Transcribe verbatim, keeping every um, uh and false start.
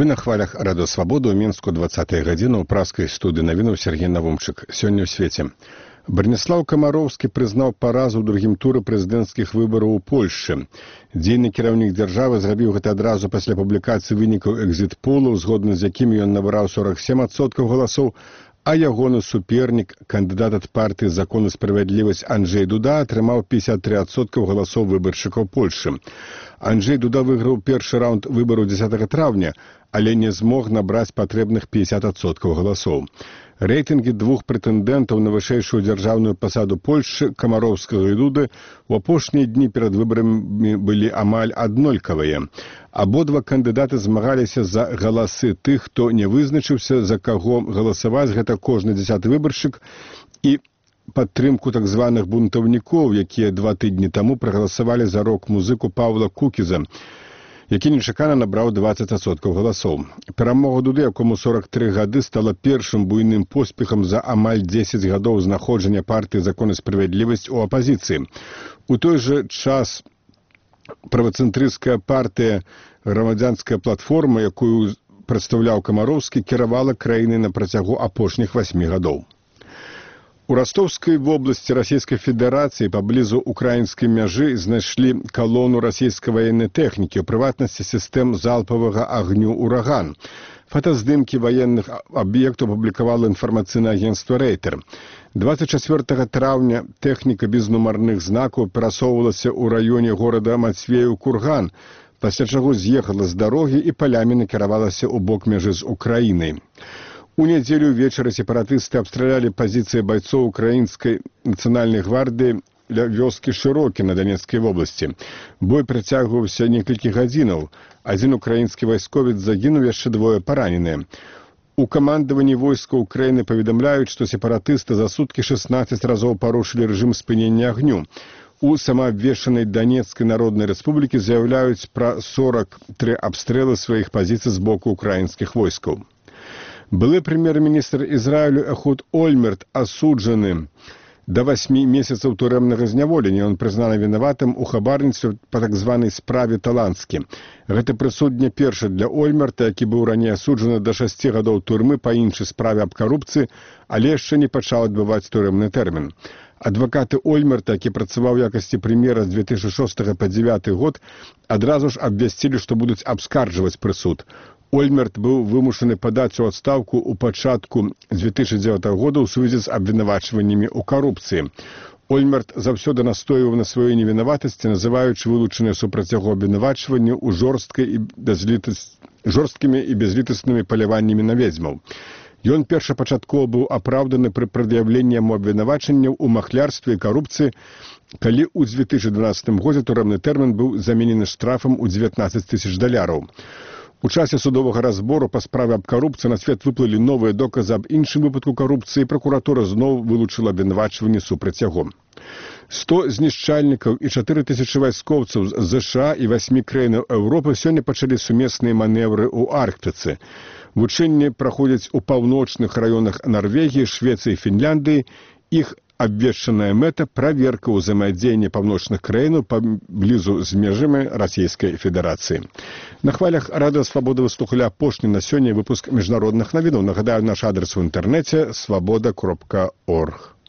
На хвалях Радыё Свабода ў Мінску двадцатая гадзіна ў праскай студыі навінаў Сергей Навумчык. Сёння ў свеце. Браніслаў Камароўскі прызнаў паразу ў другім туры прэзідэнцкіх выбараў у Польшчы. Дзейны кіраўнік дзяржавы зрабіў гэта адразу пасля публікацыі вынікаў экзіт-полаў, згодна з якімі ён набраў сорок сем адсоткаў галасоў, а ягоны супернік, кандыдат ад партыі «Закон і справядлівасць» Анджэй Дуда атрымаў пятьдесят три адсоткі галасоў выбаршчыкаў Польшчы. Анджэй Дуда выйграў першы раунд выбараў дзесятага траўня, але не змог набраць патрэбных пятьдесят адсоткаў галасоў. Рэйтынгі двух прэтэндэнтаў на вышэйшую дзяржаўную пасаду Польшчы, Камароўскага і Дуды, у апошнія дні перад выбарамі былі амаль аднолькавыя. Абодва кандыдаты змагаліся за галасы тых, хто не вызначыўся, за каго галасаваць, гэта кожны дзесяты выбаршчык, і падтрымку так званых бунтаўнікоў, якія два тыдні таму прагаласавалі за рок-музыку Паўла Кукіза, які нечакана набраў дваццаць адсоткаў галасоў. Перамога Дуды, якому сорок три гады, стала першым буйным поспехам за амаль дзесяць гадоў знаходжання партыі «Закон і справядлівасць» у апазіцыі. У той жа час правацэнтрысцкая партыя «Грамадзянская платформа», якую прадстаўляў Камароўскі, кіравала краінай на працягу апошніх васьмі гадоў. У Ростовскай вобласці Расійскай Федэрацыі паблізу украінскай мяжы знайшлі калону расійскай ваеннай тэхнікі, у прыватнасці сістэм залпавага агню «Ураган». Фотаздымкі ваенных аб'ектаў публікавала інфармацыйнае агенцтва «Рэйтер». двадцать чацвёртага траўня тэхніка без нумарных знакаў перасоўвалася ў раёне горада Мацвеў-Курган, пасля чаго з'ехала з дарогі і палямі накіравалася ў бок мяжы з Украінай. У нядзелю ўвечары сепаратысты абстралялі пазіцыі байцоў украінскай нацыянальнай гвардыі ля вёскі Шырокі на Данецкай вобласці. Бой працягваўся некалькі гадзінаў. Адзін украінскі вайсковец загінуў, яшчэ двое параненыя. У камандаванні войска Украіны паведамляюць, што сепаратысты за суткі шестнадцать разоў парушылі рэжым спынення агню. У самаабвешчанай Данецкай народнай рэспублікі заяўляюць пра сорок три абстрэлы сваіх пазіцый з боку украінскіх войскаў. Былы прэм'ер-міністр Ізраілю Эхуд Ольмерт асуджаны да васьмі месяцаў турэмнага зняволення. Ён прызнаны вінаватым у хабарніцтве па так званай справе Таланскі. Гэта прысуд не першы для Ольмерта, які быў раней асуджаны да шасці гадоў турмы па іншай справе аб карупцыі, але яшчэ не пачаў адбываць турэмны тэрмін. Адвакаты Ольмерта, які працаваў у якасці прэм'ера з две тысячы шостага па дзевяты год, адразу ж абвясцілі, што будуць абскарджваць прысуд. Ольмерт быў вымушаны падаць у адстаўку ў пачатку две тысячы дзевятага года ў сувязі з абвінавачваннямі ў карупцыі. Ольмерт заўсёды настойваў на сваёй невінаватасці, называючы вылучаныя супраць яго абвінавачванні ў жорсткай і безлітас... жорсткімі і безлітаснымі паляваннямі на ведзьмаў. Ён першапачаткова быў апраўданы пры прад'яўленні яму абвінавачанняў у махлярстве і карупцыі, калі ў две тысячы дванаццатым годзе турэмны тэрмін быў заменены штрафам у дзевятнаццаць тысяч даляраў. У часе судовага разбору па справе аб карупцыі на свет выплылі новыя доказы аб іншым выпадку карупцыі, і пракуратура зноў вылучыла абвінавачванні супраць яго. сто знішчальнікаў і чатыры тысячы вайскоўцаў з ЗША і васьмі краінаў Еўропы сёння пачалі сумесныя манеўры ў Арктыцы. Вучэнні праходзяць у паўночных раёнах Нарвегіі, Швецыі і Фінляндыі. Іх абвешчаная мэта – праверка ўзаемадзеяння паўночных краінаў паблізу з межамі Расійскай Федэрацыі. На хвалях Радыё Свабода вы слухалі апошні на сёння выпуск міжнародных навінаў. Нагадаю, наш адрес у інтэрнэце свабода кропка орг.